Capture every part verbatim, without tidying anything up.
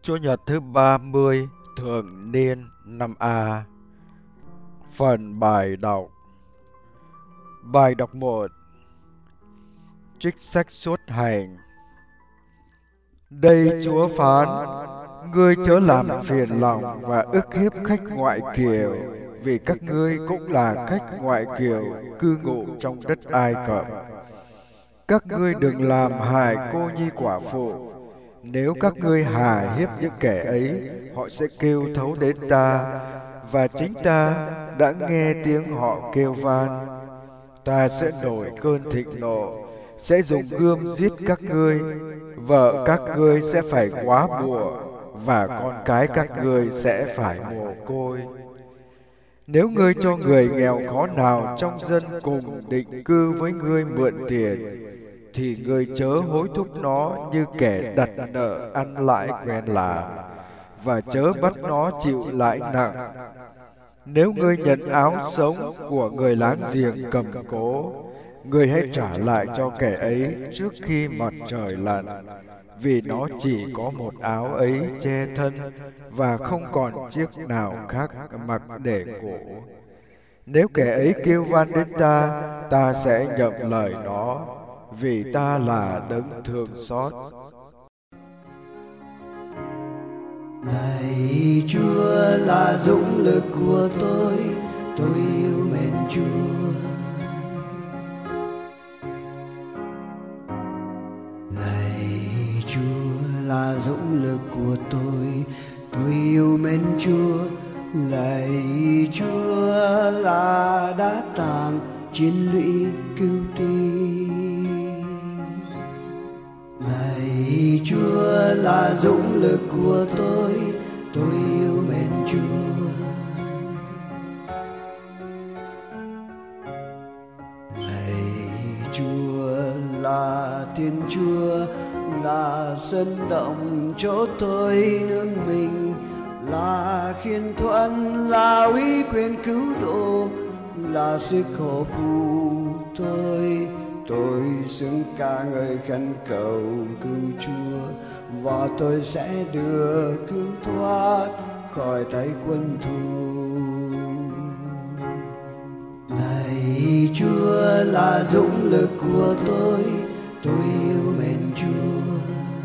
Chủ nhật thứ ba mươi thường niên năm A. Phần bài đọc. Bài đọc một. Trích sách xuất hành. Đây Chúa phán: ngươi chớ làm phiền lòng và ức hiếp khách ngoại kiều, vì các ngươi cũng là khách ngoại kiều cư ngụ trong đất Ai Cập. Các ngươi đừng làm hại cô nhi quả phụ. Nếu các ngươi hà hiếp những kẻ ấy, họ sẽ kêu thấu đến ta, và chính ta đã nghe tiếng họ kêu van. Ta sẽ nổi cơn thịnh nộ, sẽ dùng gươm giết các ngươi. Vợ các ngươi sẽ phải góa bụa, và con cái các ngươi sẽ phải mồ côi. Nếu ngươi cho người nghèo khó nào trong dân cùng định cư với ngươi mượn tiền, thì ngươi chớ hối thúc nó như kẻ đặt nợ ăn lãi quen làm, và chớ bắt nó chịu lãi nặng. Nếu ngươi nhận áo sống của người láng giềng cầm cố, ngươi hãy trả lại cho kẻ ấy trước khi mặt trời lặn, vì nó chỉ có một áo ấy che thân, và không còn chiếc nào khác mặc để ngủ. Nếu kẻ ấy kêu van đến ta, ta sẽ nhậm lời nó, vì ta là đấng thương xót. Lạy Chúa là dũng lực của tôi, tôi yêu mến Chúa. Lạy Chúa là dũng lực của tôi, tôi yêu mến Chúa. Lạy Chúa là đá tàng chiến lũy cứu tinh. Lạy Chúa là dũng lực của tôi, tôi yêu mến Chúa. Lạy Chúa là Thiên Chúa, là sân động chỗ tôi nương mình, là khiên thuận, là uy quyền cứu độ, là sức hộ phù tôi. Tôi xứng ca ngợi khẩn cầu cứu Chúa, và tôi sẽ đưa cứu thoát khỏi tay quân thù. Lạy Chúa là dũng lực của tôi, tôi yêu mến Chúa.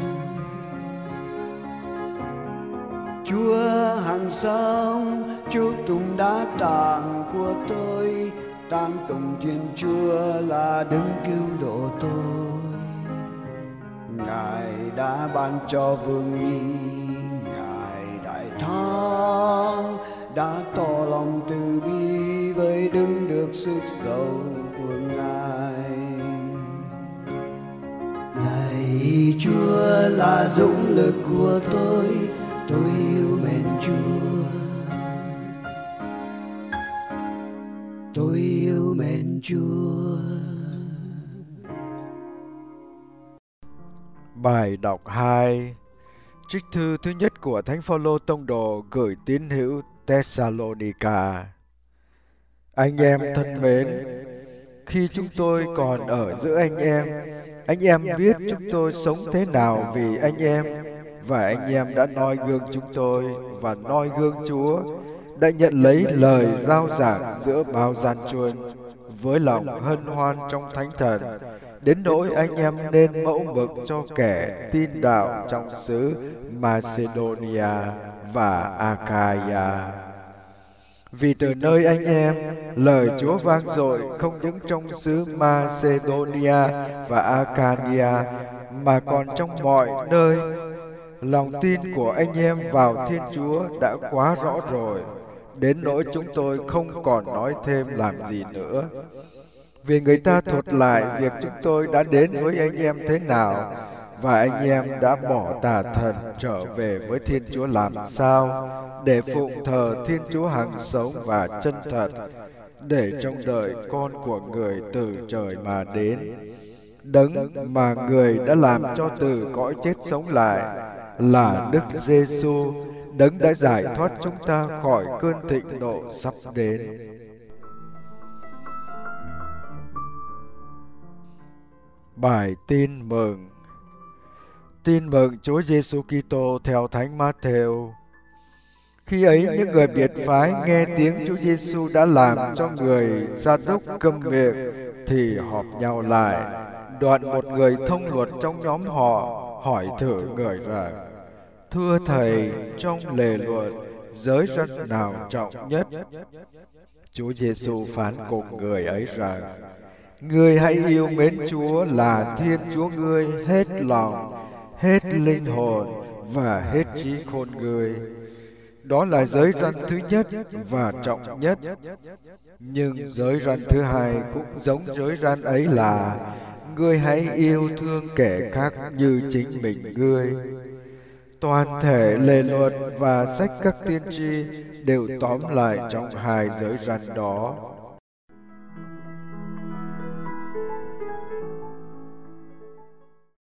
Chúa hàng sống, Chúa tùng đá tàng của tôi, tán tụng Thiên Chúa là đấng cứu độ tôi. Ngài đã ban cho vương nhi, Ngài đại thắng, đã tỏ lòng từ bi với đấng được sức giàu của Ngài. Lạy Chúa là dũng lực của tôi, tôi yêu mến Chúa. Tôi yêu mến Chúa. Bài đọc hai. Trích thư thứ nhất của Thánh Phaolô tông đồ gửi tín hữu Thessalonica. Anh em thân mến, khi chúng tôi còn ở giữa anh em, anh em biết chúng tôi sống thế nào vì anh em, và anh em đã noi gương chúng tôi và noi gương Chúa, đã nhận lấy lời rao giảng giữa bao gian truân với lòng hân hoan trong Thánh Thần, đến nỗi anh em nên mẫu mực cho kẻ tin đạo trong xứ Macedonia và Achaia. Vì từ nơi anh em, lời Chúa vang dội không những trong xứ Macedonia và Achaia, mà còn trong mọi nơi. Lòng tin của anh em vào Thiên Chúa đã quá rõ rồi, đến nỗi chúng tôi không còn nói thêm làm gì nữa. Vì người ta thuật lại việc chúng tôi đã đến với anh em thế nào, và anh em đã bỏ tà thần trở về với Thiên Chúa làm sao, để phụng thờ Thiên Chúa hằng sống và chân thật, để trông đợi con của người từ trời mà đến. Đấng mà người đã làm cho từ cõi chết sống lại là Đức Giêsu, đấng đã giải thoát chúng ta khỏi cơn thịnh nộ sắp đến. Bài tin mừng. Tin mừng Chúa Giêsu Kitô theo Thánh Mátthêu. Khi ấy những người biệt phái nghe tiếng Chúa Giêsu đã làm cho người Sa đúc câm miệng thì họp nhau lại. Đoạn một người thông luật trong nhóm họ hỏi thử người rằng: Thưa thầy, trong lề luật, giới răn nào trọng nhất? Chúa Giêsu phán cùng người ấy rằng: Ngươi hãy yêu mến Chúa là Thiên Chúa ngươi hết lòng, hết linh hồn và hết trí khôn ngươi. Đó là giới răn thứ nhất và trọng nhất. Nhưng giới răn thứ hai cũng giống giới răn ấy là: Ngươi hãy yêu thương kẻ khác như chính mình ngươi. Toàn thể lề luật và sách các tiên tri đều tóm lại trong hai giới răn đó.